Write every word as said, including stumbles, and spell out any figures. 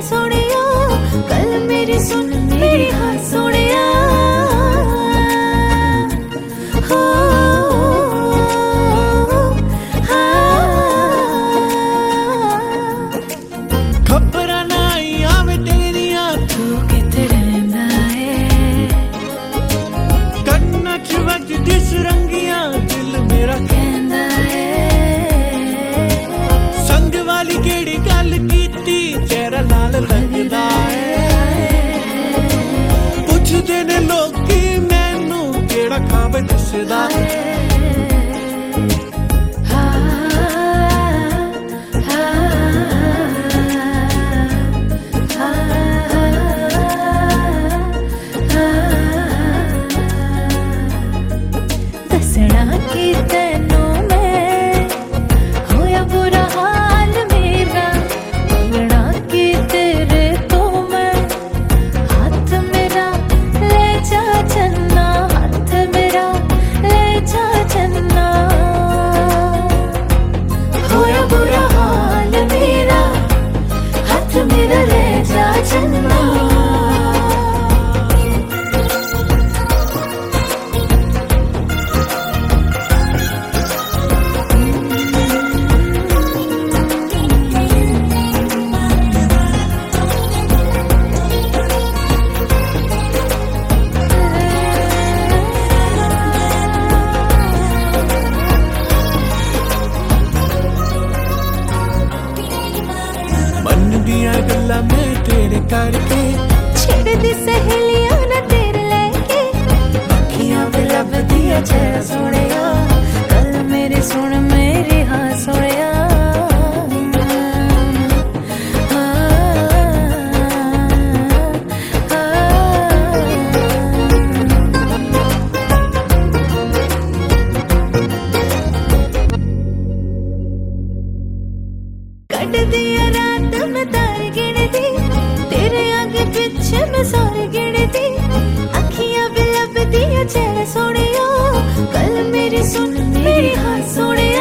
सोनिया, गल मेरी सुन मेरी हाँ सोनिया। हो खबरां ना आईयां वे तेरियां, तू किते रहिंदा है, कन्नां च वजदी सुरंगियां, दिल मेरा कहंदा है। संग वाली केड़ी गल कीती, चेहरा लाल लगदा है। पुछदे ने लोकी मैनू केड़ा खाब दिसदा है। दसना कि तैनू मैं होया बुरा हाल मेरा, मंगना कि तेरे तो मैं हाथ मेरा ले जा चन्ना, हाथ मेरा ले जा चन्ना। होया बुरा हाल मेरा, हाथ मेरा ले जा चन्ना। मन दियां गल्लां मैं तेरे करके, छिड़दी सहेलियां ना तेरे लेके, अखियां भी लभदियां चेहरा सोनिया, गल मेरी सुन मेरी हाँ सोनिया। कट दिया रात में तार गिनती, तेरे आगे पीछे मैं सारे गिनती, अखियां भी लभदियां चेहरा सोनिया, गल मेरी सुन मेरी हाँ सोनिया।